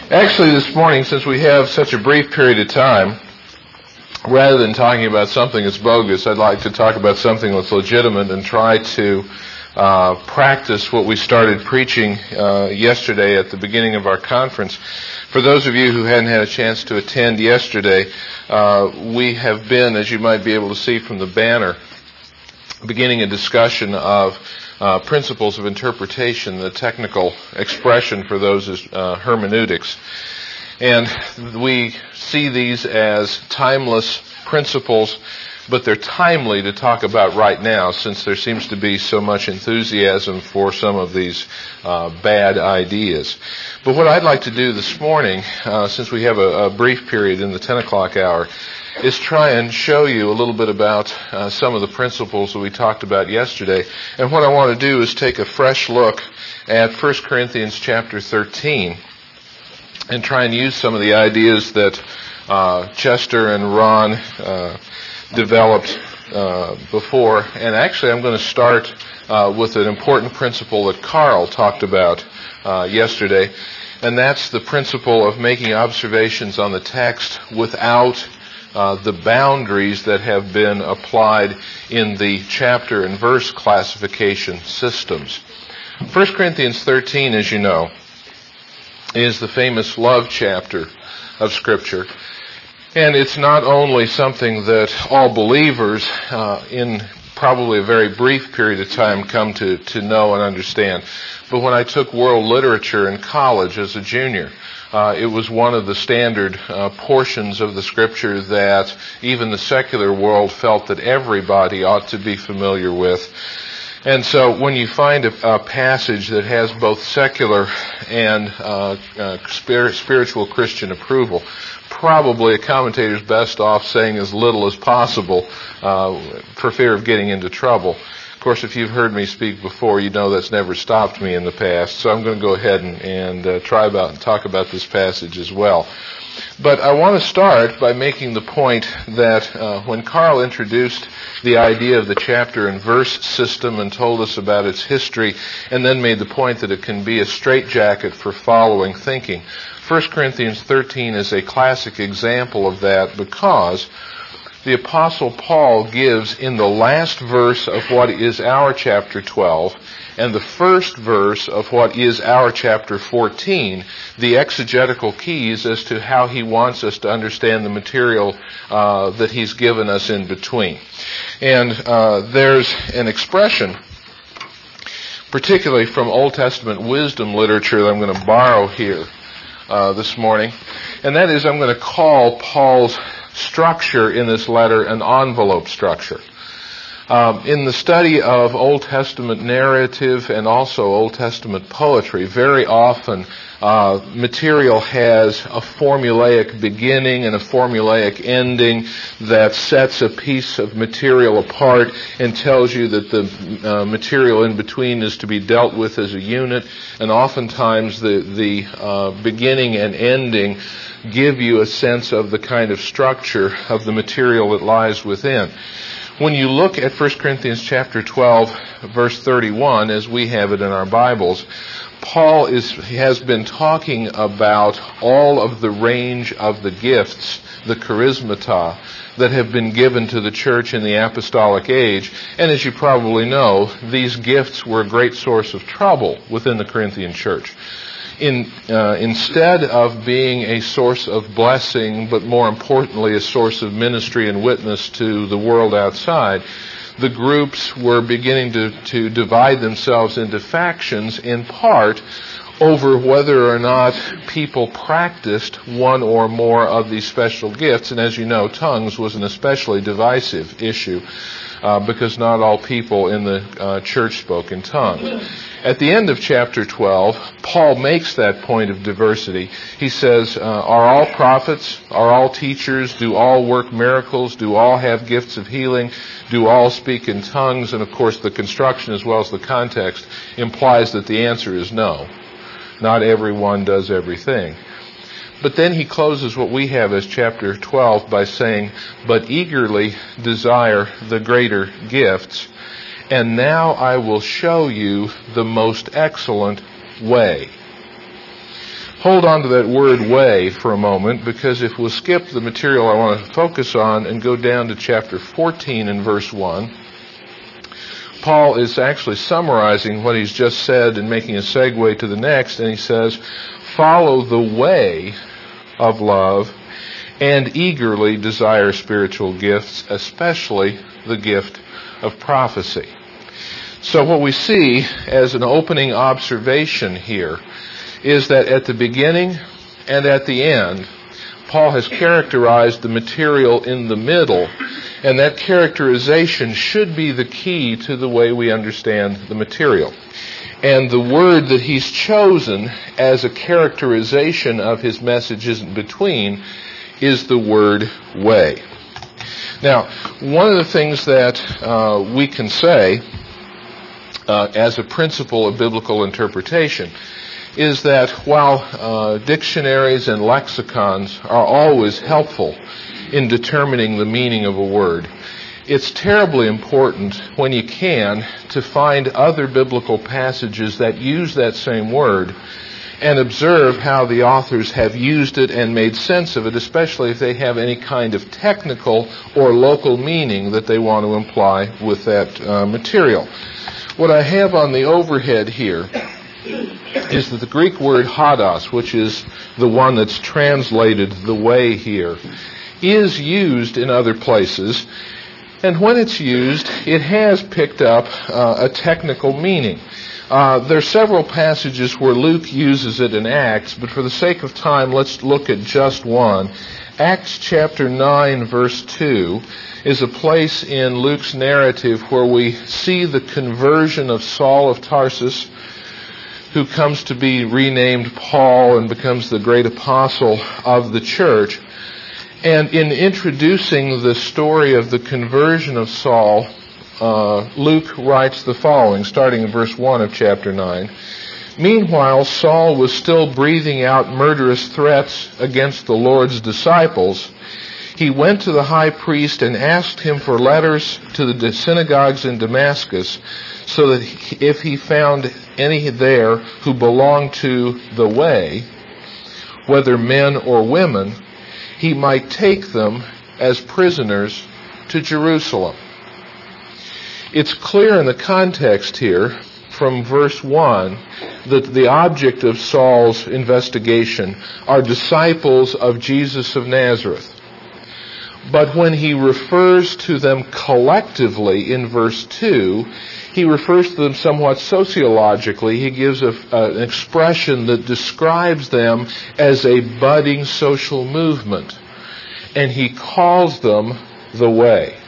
Actually, this morning, since we have such a brief period of time, rather than talking about something that's bogus, I'd like to talk about something that's legitimate and try to practice what we started preaching yesterday at the beginning of our conference. For those of you who hadn't had a chance to attend yesterday, we have been, as you might be able to see from the banner, beginning a discussion of principles of interpretation. The technical expression for those is hermeneutics. And we see these as timeless principles, but they're timely to talk about right now since there seems to be so much enthusiasm for some of these bad ideas. But what I'd like to do this morning, since we have a brief period in the 10 o'clock hour, is try and show you a little bit about some of the principles that we talked about yesterday. And what I want to do is take a fresh look at 1 Corinthians chapter 13 and try and use some of the ideas that Chester and Ron developed before. And actually I'm going to start with an important principle that Carl talked about yesterday, and that's the principle of making observations on the text without the boundaries that have been applied in the chapter and verse classification systems. 1 Corinthians 13, as you know, is the famous love chapter of Scripture. And it's not only something that all believers in probably a very brief period of time come to know and understand. But when I took world literature in college as a junior, it was one of the standard portions of the Scripture that even the secular world felt that everybody ought to be familiar with. And so when you find a passage that has both secular and spiritual Christian approval, probably a commentator's best off saying as little as possible for fear of getting into trouble. Of course, if you've heard me speak before, you know that's never stopped me in the past. So I'm going to go ahead and try about and talk about this passage as well. But I want to start by making the point that when Carl introduced the idea of the chapter and verse system and told us about its history, and then made the point that it can be a straitjacket for following thinking, 1 Corinthians 13 is a classic example of that, because the Apostle Paul gives in the last verse of what is our chapter 12 and the first verse of what is our chapter 14 the exegetical keys as to how he wants us to understand the material that he's given us in between. And there's an expression, particularly from Old Testament wisdom literature, that I'm going to borrow here this morning, and that is I'm going to call Paul's structure in this letter an envelope structure. In the study of Old Testament narrative and also Old Testament poetry, very often material has a formulaic beginning and a formulaic ending that sets a piece of material apart and tells you that the material in between is to be dealt with as a unit, and oftentimes the beginning and ending give you a sense of the kind of structure of the material that lies within. When you look at 1 Corinthians chapter 12, verse 31, as we have it in our Bibles, Paul has been talking about all of the range of the gifts, the charismata, that have been given to the church in the apostolic age. And as you probably know, these gifts were a great source of trouble within the Corinthian church. Instead of being a source of blessing, but more importantly a source of ministry and witness to the world outside, the groups were beginning to divide themselves into factions, in part over whether or not people practiced one or more of these special gifts. And as you know, tongues was an especially divisive issue because not all people in the church spoke in tongues. At the end of chapter 12, Paul makes that point of diversity. He says, are all prophets? Are all teachers? Do all work miracles? Do all have gifts of healing? Do all speak in tongues? And of course the construction as well as the context implies that the answer is no. Not everyone does everything. But then he closes what we have as chapter 12 by saying, but eagerly desire the greater gifts, and now I will show you the most excellent way. hold on to that word way for a moment, because if we'll skip the material I want to focus on and go down to chapter 14 and verse 1, Paul is actually summarizing what he's just said and making a segue to the next, and he says, follow the way of love and eagerly desire spiritual gifts, especially the gift of prophecy. So what we see as an opening observation here is that at the beginning and at the end, Paul has characterized the material in the middle, and that characterization should be the key to the way we understand the material. And the word that he's chosen as a characterization of his messages in between is the word way. Now, one of the things that we can say as a principle of biblical interpretation is that while dictionaries and lexicons are always helpful in determining the meaning of a word, it's terribly important when you can to find other biblical passages that use that same word and observe how the authors have used it and made sense of it, especially if they have any kind of technical or local meaning that they want to imply with that material. What I have on the overhead here is that the Greek word hodos, which is the one that's translated the way here, is used in other places. And when it's used, it has picked up a technical meaning. There are several passages where Luke uses it in Acts, but for the sake of time, let's look at just one. Acts chapter 9, verse 2 is a place in Luke's narrative where we see the conversion of Saul of Tarsus, who comes to be renamed Paul and becomes the great apostle of the church. And in introducing the story of the conversion of Saul, Luke writes the following, starting in verse 1 of chapter 9. Meanwhile, Saul was still breathing out murderous threats against the Lord's disciples. He went to the high priest and asked him for letters to the synagogues in Damascus, so that if he found any there who belonged to the way, whether men or women, he might take them as prisoners to Jerusalem. It's clear in the context here from verse 1 that the object of Saul's investigation are disciples of Jesus of Nazareth. But when he refers to them collectively in verse 2, he refers to them somewhat sociologically. He gives an expression that describes them as a budding social movement, and he calls them the way.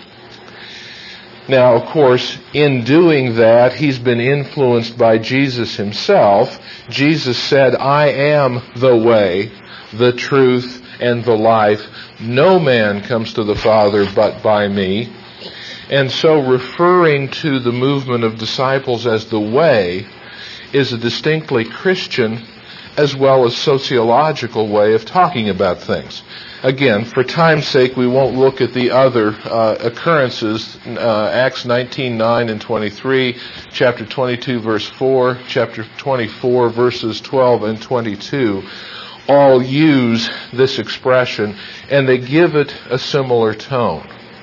Now, of course, in doing that, he's been influenced by Jesus himself. Jesus said, I am the way, the truth, and the life. No man comes to the Father but by me. And so referring to the movement of disciples as the way is a distinctly Christian as well as sociological way of talking about things. Again, for time's sake, we won't look at the other occurrences, Acts 19:9 and 23, chapter 22, verse 4, chapter 24, verses 12 and 22. All use this expression, and they give it a similar tone.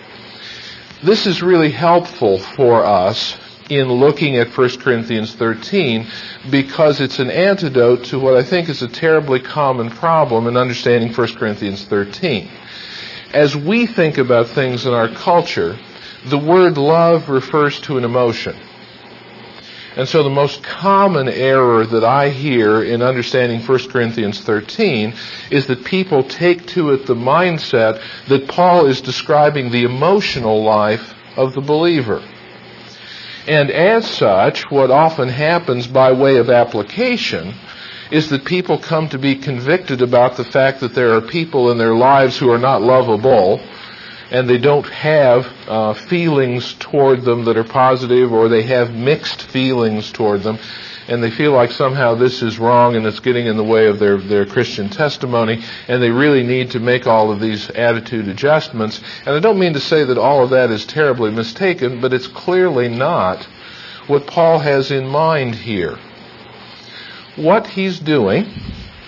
This is really helpful for us in looking at 1 Corinthians 13 because it's an antidote to what I think is a terribly common problem in understanding 1 Corinthians 13. As we think about things in our culture, the word love refers to an emotion. And so the most common error that I hear in understanding 1 Corinthians 13 is that people take to it the mindset that Paul is describing the emotional life of the believer. And as such, what often happens by way of application is that people come to be convicted about the fact that there are people in their lives who are not lovable, and they don't have feelings toward them that are positive, or they have mixed feelings toward them, and they feel like somehow this is wrong and it's getting in the way of their Christian testimony, and they really need to make all of these attitude adjustments. And I don't mean to say that all of that is terribly mistaken, but it's clearly not what Paul has in mind here. What he's doing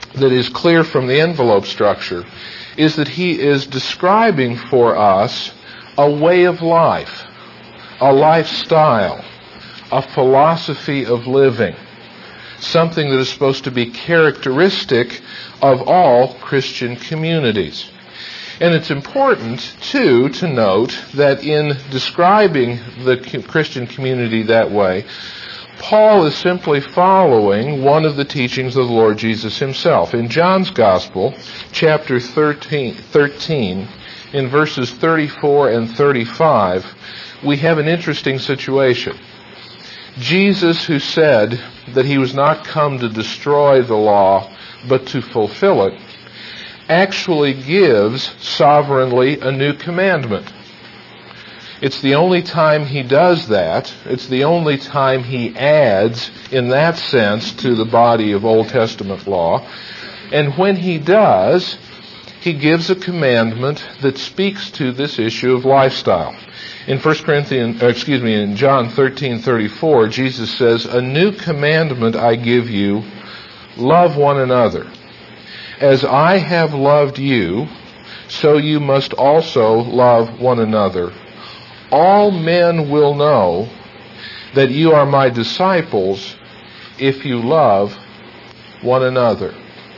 that is clear from the envelope structure is that he is describing for us a way of life, a lifestyle, a philosophy of living, something that is supposed to be characteristic of all Christian communities. And it's important, too, to note that in describing the Christian community that way, Paul is simply following one of the teachings of the Lord Jesus himself. In John's Gospel, chapter 13, in verses 34 and 35, we have an interesting situation. Jesus, who said that he was not come to destroy the law, but to fulfill it, actually gives sovereignly a new commandment. It's the only time he does that. It's the only time he adds, in that sense, to the body of Old Testament law. And when he does, he gives a commandment that speaks to this issue of lifestyle. In in John 13:34, Jesus says, "A new commandment I give you, love one another. As I have loved you, so you must also love one another. All men will know that you are my disciples if you love one another."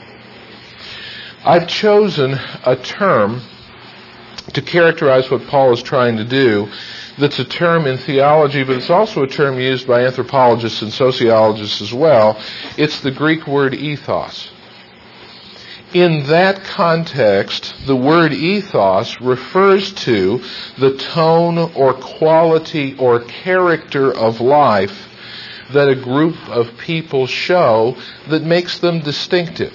I've chosen a term to characterize what Paul is trying to do that's a term in theology, but it's also a term used by anthropologists and sociologists as well. It's the Greek word ethos. In that context, the word ethos refers to the tone or quality or character of life that a group of people show that makes them distinctive.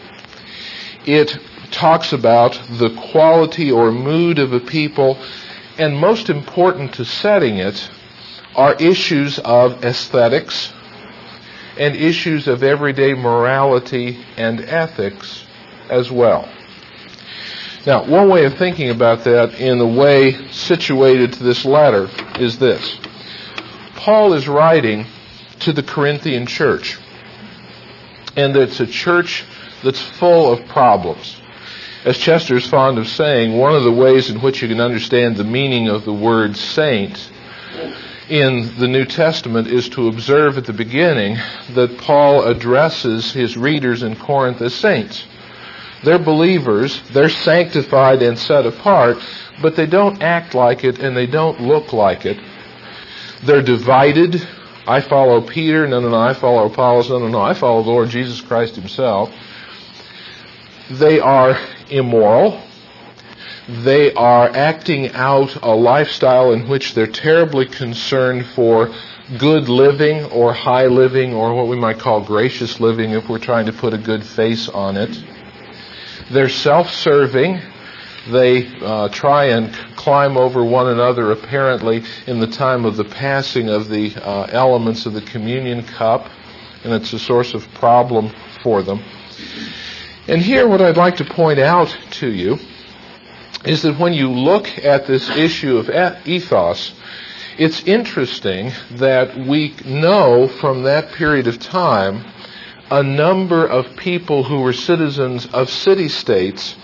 It talks about the quality or mood of a people, and most important to setting it are issues of aesthetics and issues of everyday morality and ethics as well. Now, one way of thinking about that in the way situated to this letter is this. Paul is writing to the Corinthian church, and it's a church that's full of problems. As Chester is fond of saying, one of the ways in which you can understand the meaning of the word saint in the New Testament is to observe at the beginning that Paul addresses his readers in Corinth as saints. They're believers, they're sanctified and set apart, but they don't act like it and they don't look like it. They're divided. I follow Peter, no, I follow Apollos, no, I follow the Lord Jesus Christ himself. They are immoral. They are acting out a lifestyle in which they're terribly concerned for good living or high living or what we might call gracious living if we're trying to put a good face on it. They're self-serving. They try and climb over one another apparently in the time of the passing of the elements of the communion cup, and it's a source of problem for them. And here what I'd like to point out to you is that when you look at this issue of ethos, it's interesting that we know from that period of time a number of people who were citizens of city-states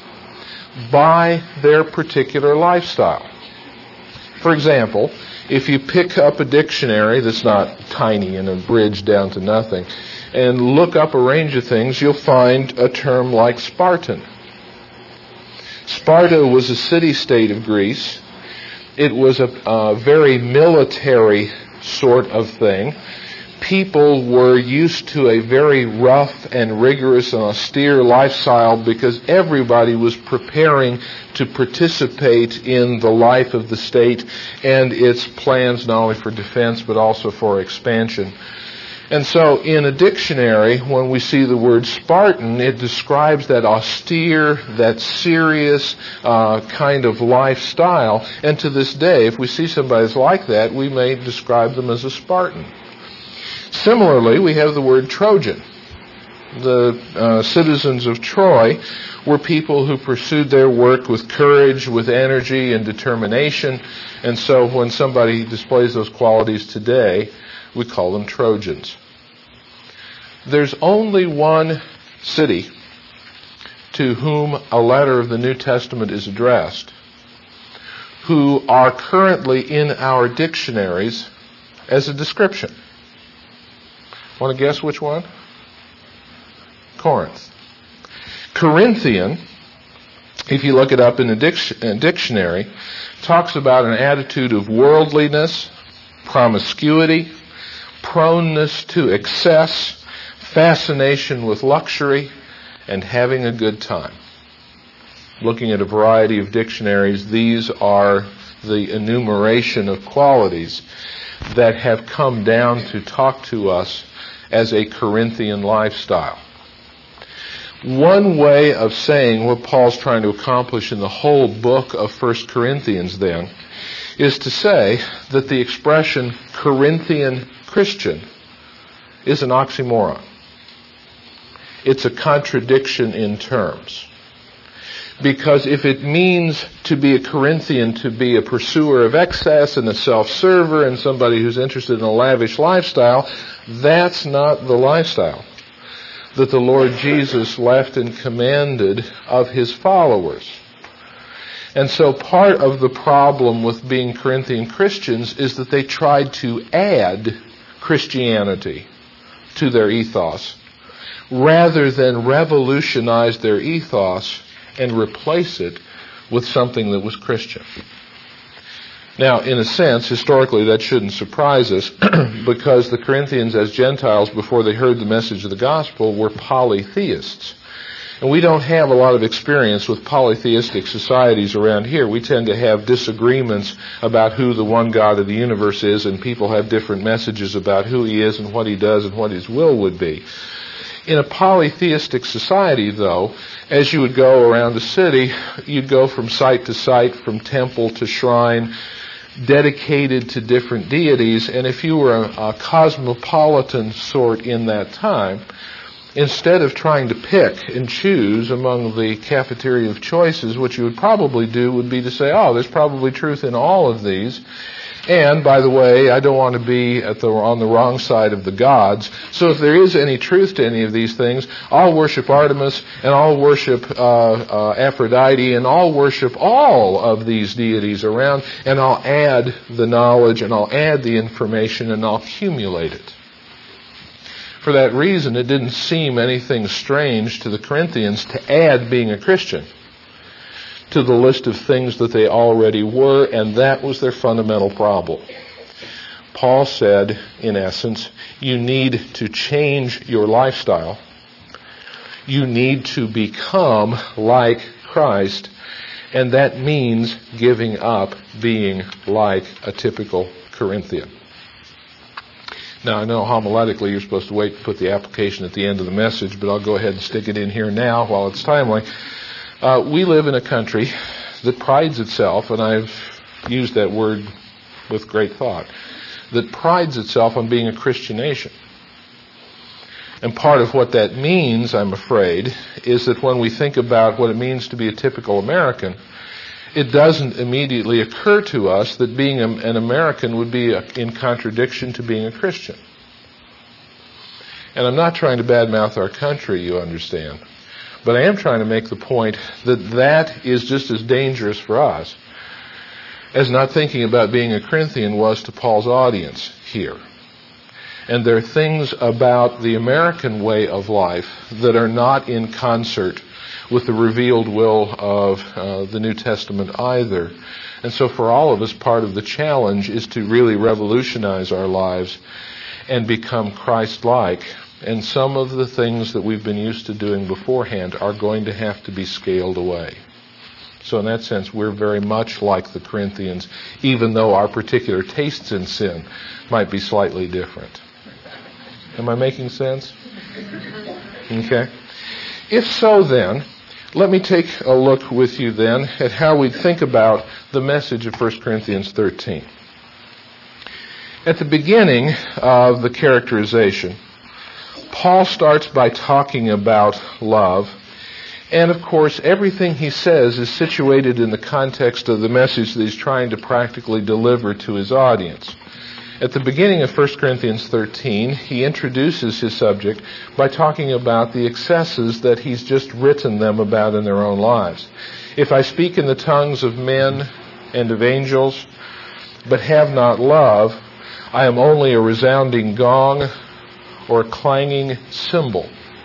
by their particular lifestyle. For example, if you pick up a dictionary that's not tiny and abridged down to nothing, and look up a range of things, you'll find a term like Spartan. Sparta was a city-state of Greece. It was a very military sort of thing. People were used to a very rough and rigorous and austere lifestyle because everybody was preparing to participate in the life of the state and its plans not only for defense but also for expansion. And so in a dictionary, when we see the word Spartan, it describes that austere, that serious kind of lifestyle. And to this day, if we see somebody that's like that, we may describe them as a Spartan. Similarly, we have the word Trojan. The citizens of Troy were people who pursued their work with courage, with energy, and determination. And so when somebody displays those qualities today, we call them Trojans. There's only one city to whom a letter of the New Testament is addressed, who are currently in our dictionaries as a description. Want to guess which one? Corinth. Corinthian, if you look it up in the dictionary, talks about an attitude of worldliness, promiscuity, proneness to excess, fascination with luxury, and having a good time. Looking at a variety of dictionaries, these are the enumeration of qualities that have come down to talk to us as a Corinthian lifestyle. One way of saying what Paul's trying to accomplish in the whole book of 1 Corinthians then is to say that the expression Corinthian Christian is an oxymoron. It's a contradiction in terms. Because if it means to be a Corinthian, to be a pursuer of excess and a self-server and somebody who's interested in a lavish lifestyle, that's not the lifestyle that the Lord Jesus left and commanded of His followers. And so part of the problem with being Corinthian Christians is that they tried to add Christianity to their ethos rather than revolutionize their ethos and replace it with something that was Christian. Now, in a sense, historically, that shouldn't surprise us because the Corinthians, as Gentiles, before they heard the message of the gospel, were polytheists. And we don't have a lot of experience with polytheistic societies around here. We tend to have disagreements about who the one God of the universe is, and people have different messages about who He is and what He does and what His will would be. In a polytheistic society, though, as you would go around the city, you'd go from site to site, from temple to shrine, dedicated to different deities, and if you were a cosmopolitan sort in that time, instead of trying to pick and choose among the cafeteria of choices, what you would probably do would be to say, oh, there's probably truth in all of these. And, by the way, I don't want to be on the wrong side of the gods. So if there is any truth to any of these things, I'll worship Artemis, and I'll worship Aphrodite, and I'll worship all of these deities around, and I'll add the knowledge, and I'll add the information, and I'll accumulate it. For that reason, it didn't seem anything strange to the Corinthians to add being a Christian to the list of things that they already were, and that was their fundamental problem. Paul said, in essence, you need to change your lifestyle. You need to become like Christ, and that means giving up being like a typical Corinthian. Now, I know homiletically you're supposed to wait to put the application at the end of the message, but I'll go ahead and stick it in here now while it's timely. We live in a country that prides itself, and I've used that word with great thought, that prides itself on being a Christian nation. And part of what that means, I'm afraid, is that when we think about what it means to be a typical American, it doesn't immediately occur to us that being an American would be in contradiction to being a Christian. And I'm not trying to badmouth our country, you understand. But I am trying to make the point that that is just as dangerous for us as not thinking about being a Corinthian was to Paul's audience here. And there are things about the American way of life that are not in concert with the revealed will of the New Testament either. And so for all of us, part of the challenge is to really revolutionize our lives and become Christ-like. And some of the things that we've been used to doing beforehand are going to have to be scaled away. So in that sense, we're very much like the Corinthians, even though our particular tastes in sin might be slightly different. Am I making sense? Okay. If so, then, let me take a look with you then at how we think about the message of 1 Corinthians 13. At the beginning of the characterization, Paul starts by talking about love, and of course everything he says is situated in the context of the message that he's trying to practically deliver to his audience. At the beginning of 1 Corinthians 13, he introduces his subject by talking about the excesses that he's just written them about in their own lives. If I speak in the tongues of men and of angels, but have not love, I am only a resounding gong or a clanging cymbal.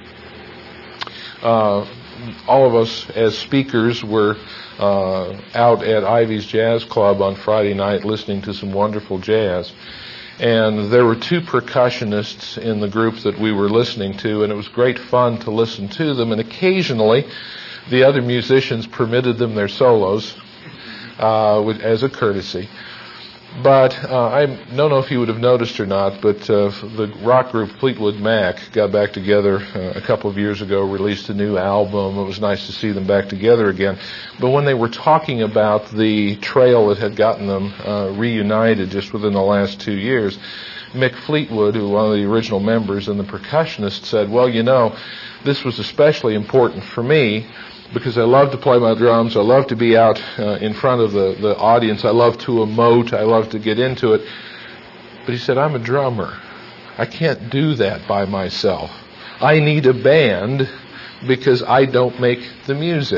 All of us as speakers were out at Ivy's Jazz Club on Friday night listening to some wonderful jazz. And there were two percussionists in the group that we were listening to, and it was great fun to listen to them. And occasionally, the other musicians permitted them their solos as a courtesy. But I don't know if you would have noticed or not, but the rock group Fleetwood Mac got back together a couple of years ago, released a new album. It was nice to see them back together again. But when they were talking about the trail that had gotten them reunited just within the last 2 years, Mick Fleetwood, who was one of the original members and the percussionist, said, well, you know, this was especially important for me because I love to play my drums. I love to be out in front of the audience. I love to emote. I love to get into it. But he said, I'm a drummer. I can't do that by myself. I need a band because I don't make the music.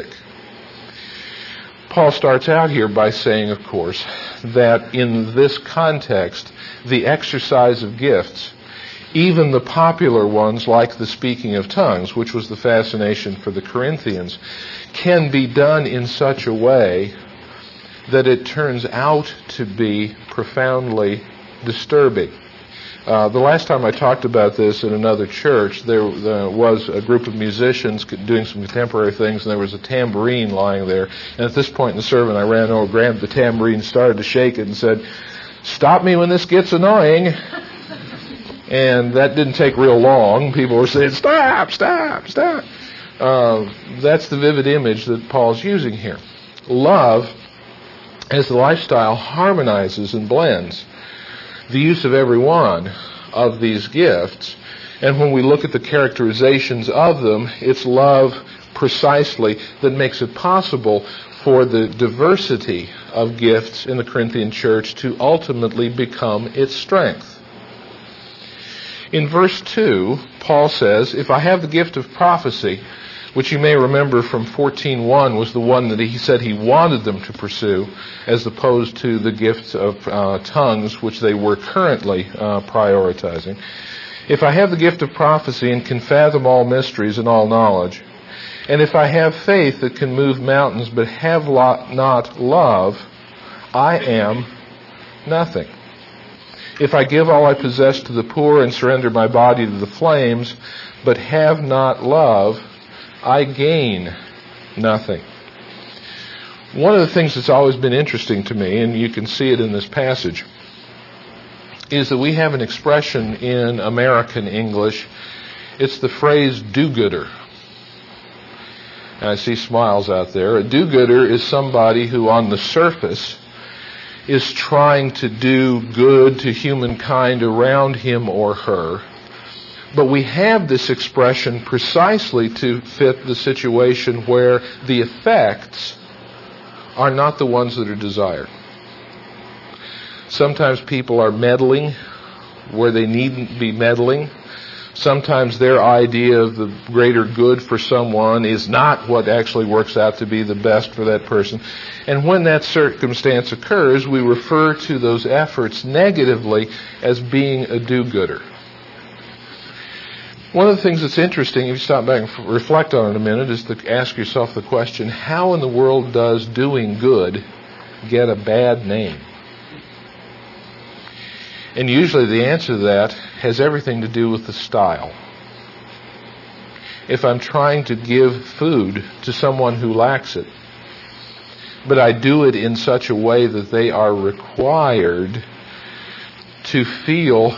Paul starts out here by saying, of course, that in this context, the exercise of gifts, even the popular ones like the speaking of tongues, which was the fascination for the Corinthians, can be done in such a way that it turns out to be profoundly disturbing. The last time I talked about this in another church, there was a group of musicians doing some contemporary things, and there was a tambourine lying there. And at this point in the sermon, I ran over, grabbed the tambourine, started to shake it, and said, "Stop me when this gets annoying." And that didn't take real long. People were saying, "Stop, stop, stop." That's the vivid image that Paul's using here. Love, as the lifestyle, harmonizes and blends the use of every one of these gifts. And when we look at the characterizations of them, it's love precisely that makes it possible for the diversity of gifts in the Corinthian church to ultimately become its strength. In verse 2, Paul says, if I have the gift of prophecy, which you may remember from 14:1 was the one that he said he wanted them to pursue, as opposed to the gift of tongues, which they were currently prioritizing. If I have the gift of prophecy and can fathom all mysteries and all knowledge, and if I have faith that can move mountains but have not love, I am nothing. If I give all I possess to the poor and surrender my body to the flames, but have not love, I gain nothing. One of the things that's always been interesting to me, and you can see it in this passage, is that we have an expression in American English. It's the phrase do-gooder. And I see smiles out there. A do-gooder is somebody who on the surface is trying to do good to humankind around him or her. But we have this expression precisely to fit the situation where the effects are not the ones that are desired. Sometimes people are meddling where they needn't be meddling. Sometimes their idea of the greater good for someone is not what actually works out to be the best for that person. And when that circumstance occurs, we refer to those efforts negatively as being a do-gooder. One of the things that's interesting, if you stop back and reflect on it a minute, is to ask yourself the question, how in the world does doing good get a bad name? And usually the answer to that has everything to do with the style. If I'm trying to give food to someone who lacks it, but I do it in such a way that they are required to feel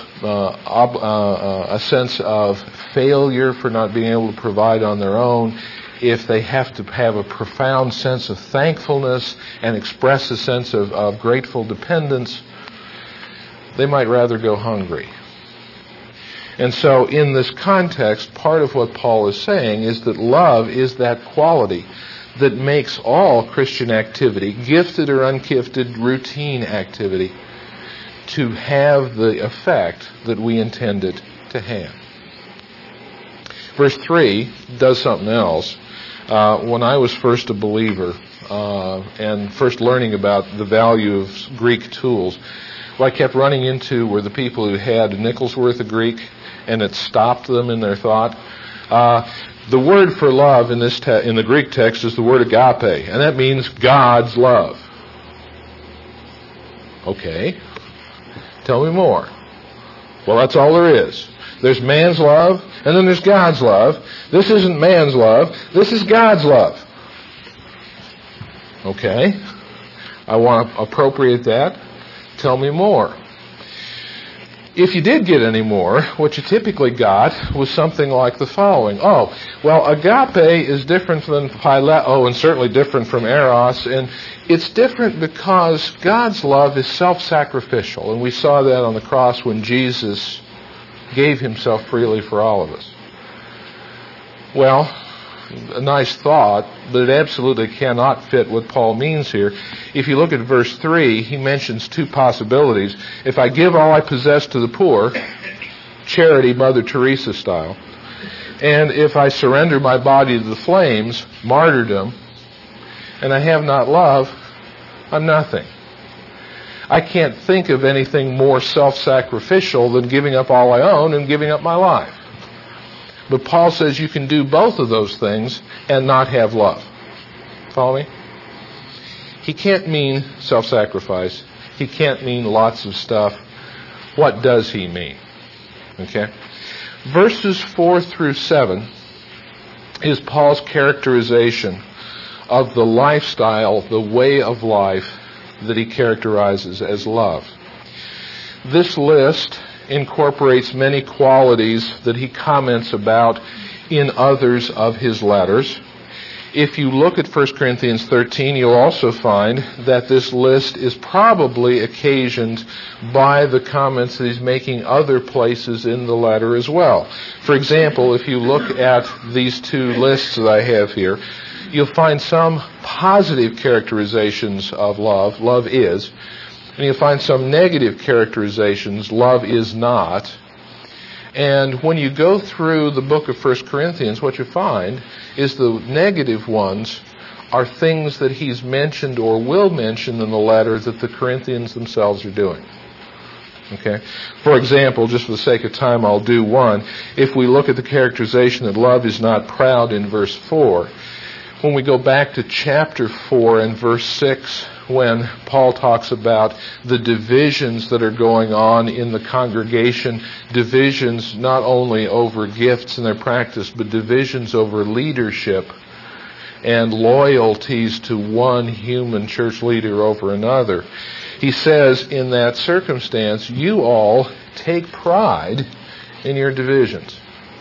a sense of failure for not being able to provide on their own, if they have to have a profound sense of thankfulness and express a sense of grateful dependence, they might rather go hungry. And so in this context, part of what Paul is saying is that love is that quality that makes all Christian activity, gifted or ungifted, routine activity, to have the effect that we intend it to have. Verse 3 does something else. When I was first a believer and first learning about the value of Greek tools, what I kept running into were the people who had a nickel's worth of Greek, and it stopped them in their thought. The word for love in the Greek text is the word agape, and that means God's love. Okay, tell me more. Well, that's all there is. There's man's love, and then there's God's love. This isn't man's love. This is God's love. Okay, I want to appropriate that. Tell me more. If you did get any more, what you typically got was something like the following. Oh, well, agape is different than phileo, and certainly different from eros, and it's different because God's love is self-sacrificial, and we saw that on the cross when Jesus gave himself freely for all of us. Well, a nice thought, but it absolutely cannot fit what Paul means here. If you look at verse 3, he mentions two possibilities. If I give all I possess to the poor, charity, Mother Teresa style, and if I surrender my body to the flames, martyrdom, and I have not love, I'm nothing. I can't think of anything more self-sacrificial than giving up all I own and giving up my life. But Paul says you can do both of those things and not have love. Follow me? He can't mean self-sacrifice. He can't mean lots of stuff. What does he mean? Okay? Verses 4 through 7 is Paul's characterization of the lifestyle, the way of life that he characterizes as love. This list incorporates many qualities that he comments about in others of his letters. If you look at 1 Corinthians 13, you'll also find that this list is probably occasioned by the comments that he's making other places in the letter as well. For example, if you look at these two lists that I have here, you'll find some positive characterizations of love. Love is. And you'll find some negative characterizations, love is not. And when you go through the book of 1 Corinthians, what you find is the negative ones are things that he's mentioned or will mention in the letter that the Corinthians themselves are doing. Okay? For example, just for the sake of time, I'll do one. If we look at the characterization that love is not proud in verse 4, when we go back to chapter 4 and verse 6, when Paul talks about the divisions that are going on in the congregation, divisions not only over gifts and their practice, but divisions over leadership and loyalties to one human church leader over another. He says, in that circumstance, you all take pride in your divisions.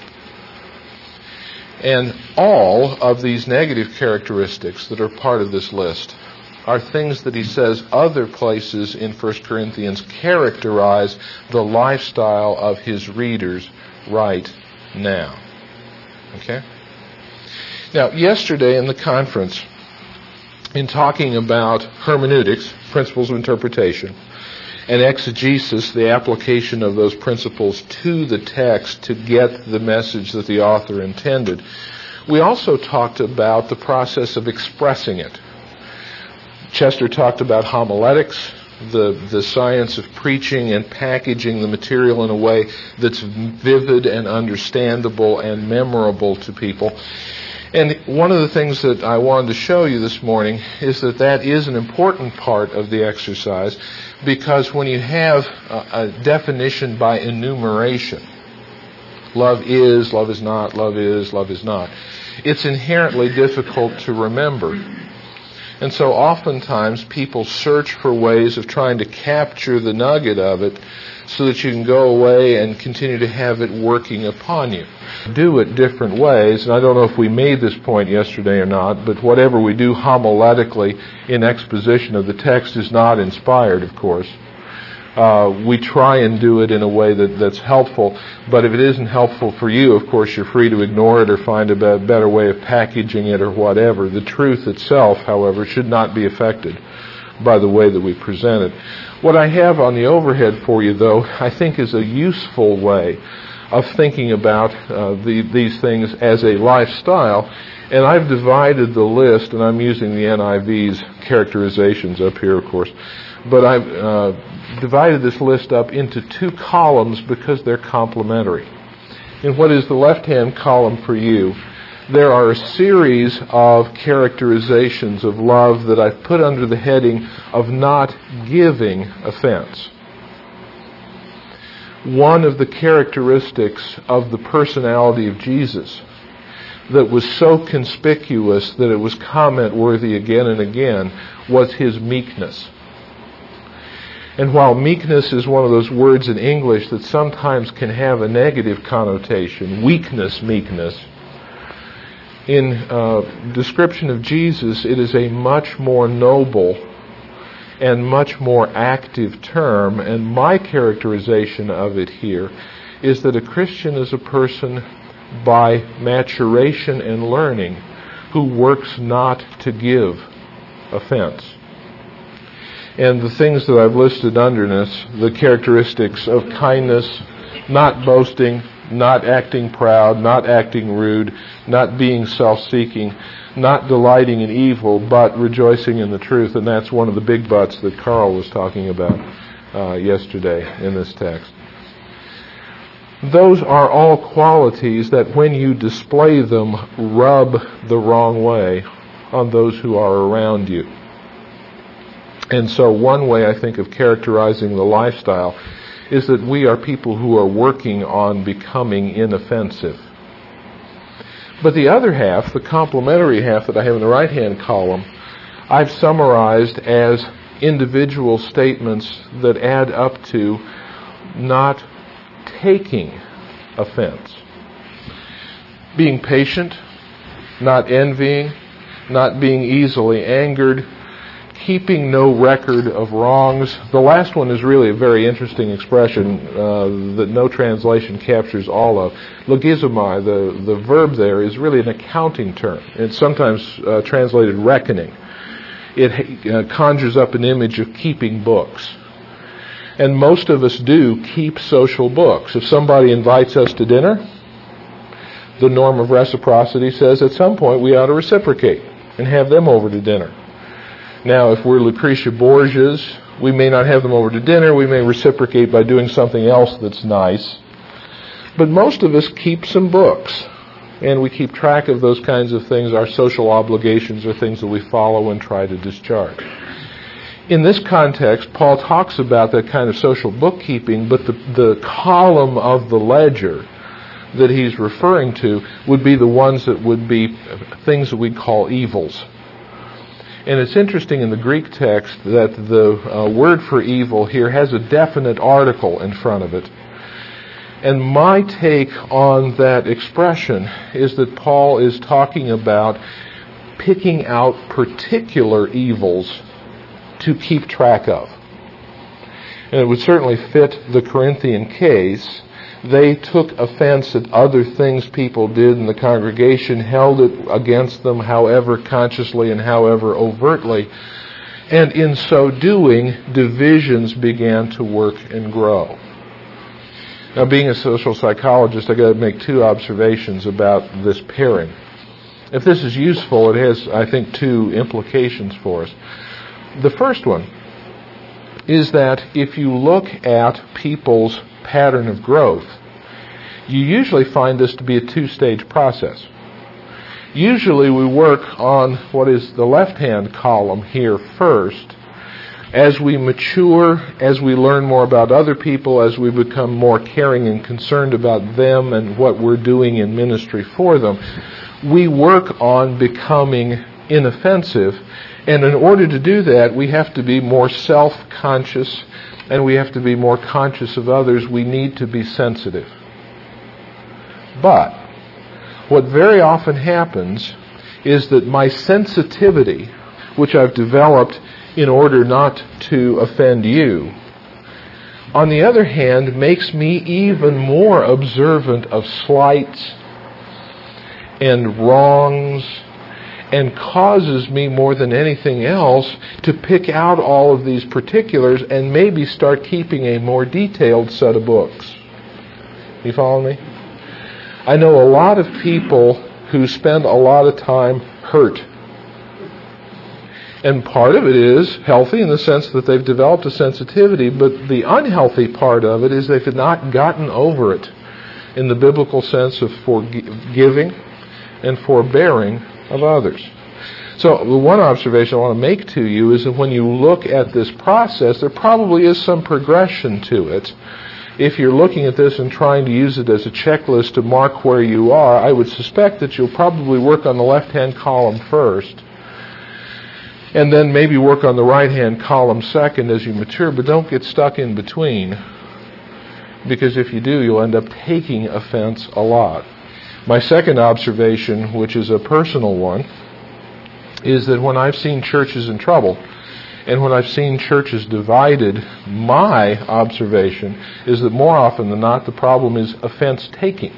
And all of these negative characteristics that are part of this list are things that he says other places in 1 Corinthians characterize the lifestyle of his readers right now. Okay? Now, yesterday in the conference, in talking about hermeneutics, principles of interpretation, and exegesis, the application of those principles to the text to get the message that the author intended, we also talked about the process of expressing it. Chester talked about homiletics, the science of preaching and packaging the material in a way that's vivid and understandable and memorable to people. And one of the things that I wanted to show you this morning is that is an important part of the exercise, because when you have a definition by enumeration, love is not, love is not, it's inherently difficult to remember. And so oftentimes people search for ways of trying to capture the nugget of it so that you can go away and continue to have it working upon you. Do it different ways, and I don't know if we made this point yesterday or not, but whatever we do homiletically in exposition of the text is not inspired, of course. We try and do it in a way that's helpful, but if it isn't helpful for you, of course, you're free to ignore it or find a better way of packaging it or whatever. The truth itself, however, should not be affected by the way that we present it. What I have on the overhead for you, though, I think is a useful way of thinking about these things as a lifestyle. And I've divided the list, and I'm using the NIV's characterizations up here, of course, but I've divided this list up into two columns because they're complementary. In what is the left-hand column for you, there are a series of characterizations of love that I've put under the heading of not giving offense. One of the characteristics of the personality of Jesus that was so conspicuous that it was comment-worthy again and again was his meekness. And while meekness is one of those words in English that sometimes can have a negative connotation, weakness, meekness, in description of Jesus, it is a much more noble and much more active term, and my characterization of it here is that a Christian is a person by maturation and learning who works not to give offense. And the things that I've listed under this, the characteristics of kindness, not boasting, not acting proud, not acting rude, not being self-seeking, not delighting in evil, but rejoicing in the truth. And that's one of the big buts that Carl was talking about yesterday in this text. Those are all qualities that when you display them rub the wrong way on those who are around you. And so one way I think of characterizing the lifestyle is that we are people who are working on becoming inoffensive. But the other half, the complementary half that I have in the right-hand column, I've summarized as individual statements that add up to not taking offense. Being patient, not envying, not being easily angered, keeping no record of wrongs. The last one is really a very interesting expression that no translation captures all of. Logizomai, the verb there, is really an accounting term. It's sometimes translated reckoning. It conjures up an image of keeping books. And most of us do keep social books. If somebody invites us to dinner, the norm of reciprocity says at some point we ought to reciprocate and have them over to dinner. Now, if we're Lucretia Borgias, we may not have them over to dinner. We may reciprocate by doing something else that's nice. But most of us keep some books, and we keep track of those kinds of things. Our social obligations are things that we follow and try to discharge. In this context, Paul talks about that kind of social bookkeeping, but the column of the ledger that he's referring to would be the ones that would be things that we call evils. And it's interesting in the Greek text that the word for evil here has a definite article in front of it. And my take on that expression is that Paul is talking about picking out particular evils to keep track of. And it would certainly fit the Corinthian case. They took offense at other things people did in the congregation, held it against them however consciously and however overtly, and in so doing, divisions began to work and grow. Now, being a social psychologist, I've got to make two observations about this pairing. If this is useful, it has, I think, two implications for us. The first one is that if you look at people's pattern of growth, you usually find this to be a two-stage process. Usually we work on what is the left-hand column here first. As we mature, as we learn more about other people, as we become more caring and concerned about them and what we're doing in ministry for them, we work on becoming inoffensive. And in order to do that, we have to be more self-conscious and we have to be more conscious of others. We need to be sensitive. But what very often happens is that my sensitivity, which I've developed in order not to offend you, on the other hand, makes me even more observant of slights and wrongs and causes me more than anything else to pick out all of these particulars and maybe start keeping a more detailed set of books. You follow me? I know a lot of people who spend a lot of time hurt. And part of it is healthy in the sense that they've developed a sensitivity, but the unhealthy part of it is they've not gotten over it in the biblical sense of forgiving and forbearing of others. So the one observation I want to make to you is that when you look at this process, there probably is some progression to it. If you're looking at this and trying to use it as a checklist to mark where you are, I would suspect that you'll probably work on the left-hand column first, and then maybe work on the right-hand column second as you mature, but don't get stuck in between, because if you do, you'll end up taking offense a lot. My second observation, which is a personal one, is that when I've seen churches in trouble, and when I've seen churches divided, my observation is that more often than not, the problem is offense-taking.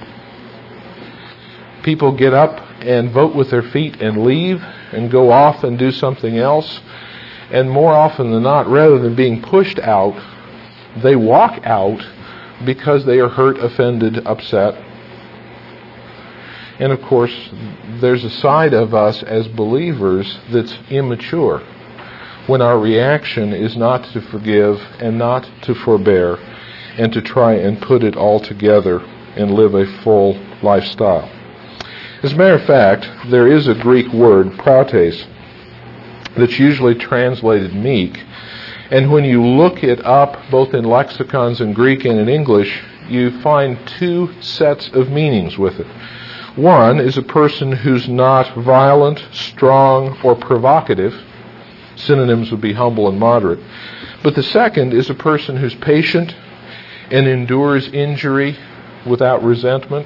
People get up and vote with their feet and leave and go off and do something else. And more often than not, rather than being pushed out, they walk out because they are hurt, offended, upset. And of course, there's a side of us as believers that's immature when our reaction is not to forgive and not to forbear and to try and put it all together and live a full lifestyle. As a matter of fact, there is a Greek word, prautes, that's usually translated meek. And when you look it up, both in lexicons in Greek and in English, you find two sets of meanings with it. One is a person who's not violent, strong, or provocative. Synonyms would be humble and moderate. But the second is a person who's patient and endures injury without resentment.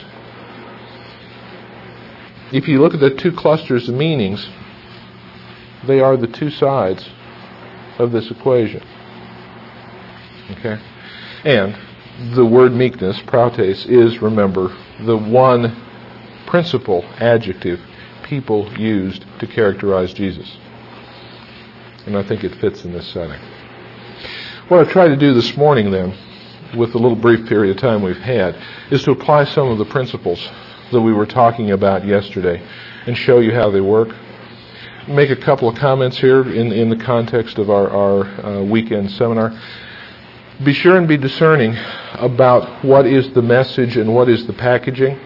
If you look at the two clusters of meanings, they are the two sides of this equation. Okay? And the word meekness, prautes, is, remember, the one principal adjective people used to characterize Jesus. And I think it fits in this setting. What I've tried to do this morning then, with the little brief period of time we've had, is to apply some of the principles that we were talking about yesterday and show you how they work. Make a couple of comments here in the context of our weekend seminar. Be sure and be discerning about what is the message and what is the packaging.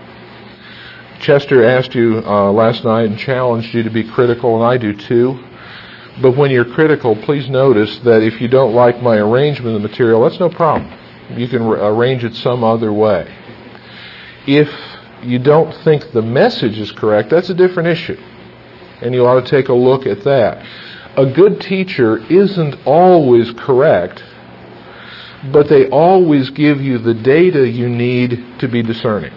Chester asked you last night and challenged you to be critical, and I do too. But when you're critical, please notice that if you don't like my arrangement of the material, that's no problem. You can arrange it some other way. If you don't think the message is correct, that's a different issue. And you ought to take a look at that. A good teacher isn't always correct, but they always give you the data you need to be discerning.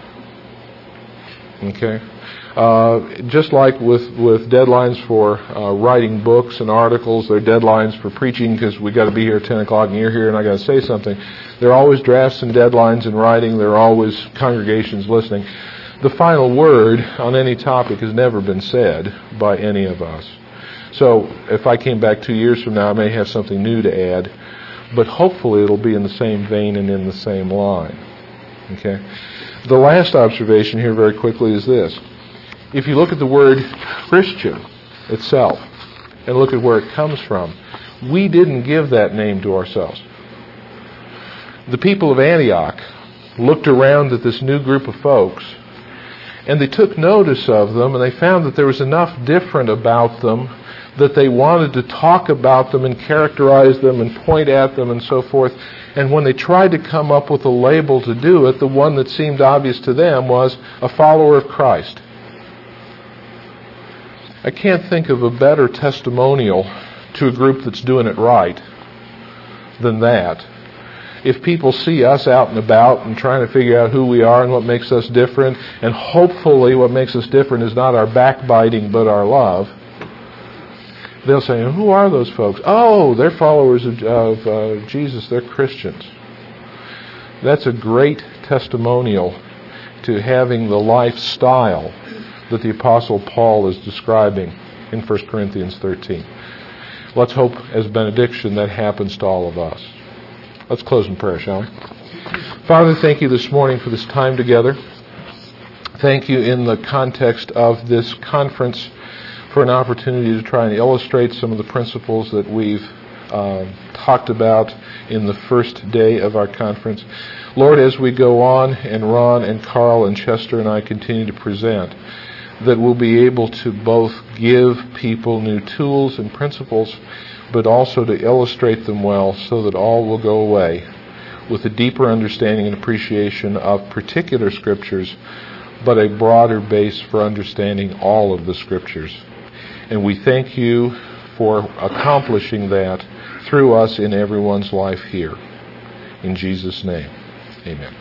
Okay? Just like with deadlines for writing books and articles, there are deadlines for preaching because we got to be here at 10 o'clock and you're here and I got to say something. There are always drafts and deadlines in writing. There are always congregations listening. The final word on any topic has never been said by any of us. So if I came back 2 years from now, I may have something new to add, but hopefully it'll be in the same vein and in the same line. Okay? The last observation here very quickly is this. If you look at the word Christian itself and look at where it comes from, we didn't give that name to ourselves. The people of Antioch looked around at this new group of folks and they took notice of them and they found that there was enough different about them that they wanted to talk about them and characterize them and point at them and so forth. And when they tried to come up with a label to do it, the one that seemed obvious to them was a follower of Christ. I can't think of a better testimonial to a group that's doing it right than that. If people see us out and about and trying to figure out who we are and what makes us different, and hopefully what makes us different is not our backbiting but our love, they'll say, who are those folks? Oh, they're followers of Jesus. They're Christians. That's a great testimonial to having the lifestyle that the Apostle Paul is describing in 1 Corinthians 13. Let's hope as benediction that happens to all of us. Let's close in prayer, shall we? Father, thank you this morning for this time together. Thank you in the context of this conference for an opportunity to try and illustrate some of the principles that we've talked about in the first day of our conference. Lord, as we go on, and Ron and Carl and Chester and I continue to present, that we'll be able to both give people new tools and principles, but also to illustrate them well so that all will go away with a deeper understanding and appreciation of particular scriptures, but a broader base for understanding all of the scriptures. And we thank you for accomplishing that through us in everyone's life here. In Jesus' name, amen.